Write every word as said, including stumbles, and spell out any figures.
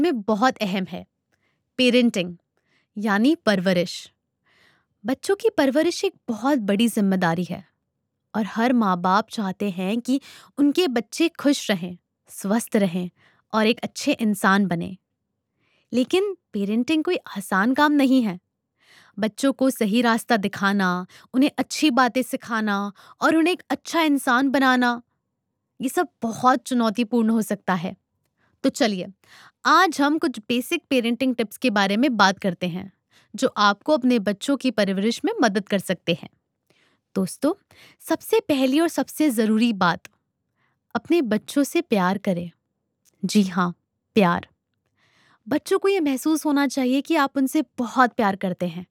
में बहुत अहम है। पेरेंटिंग यानी परवरिश। बच्चों की परवरिश एक बहुत बड़ी जिम्मेदारी है और हर माँ बाप चाहते हैं कि उनके बच्चे खुश रहें, स्वस्थ रहें और एक अच्छे इंसान बने। लेकिन पेरेंटिंग कोई आसान काम नहीं है। बच्चों को सही रास्ता दिखाना, उन्हें अच्छी बातें सिखाना और उन्हें एक अच्छा इंसान बनाना, ये सब बहुत चुनौतीपूर्ण हो सकता है। तो चलिए, आज हम कुछ बेसिक पेरेंटिंग टिप्स के बारे में बात करते हैं जो आपको अपने बच्चों की परवरिश में मदद कर सकते हैं। दोस्तों, सबसे पहली और सबसे जरूरी बात, अपने बच्चों से प्यार करें। जी हाँ, प्यार। बच्चों को ये महसूस होना चाहिए कि आप उनसे बहुत प्यार करते हैं।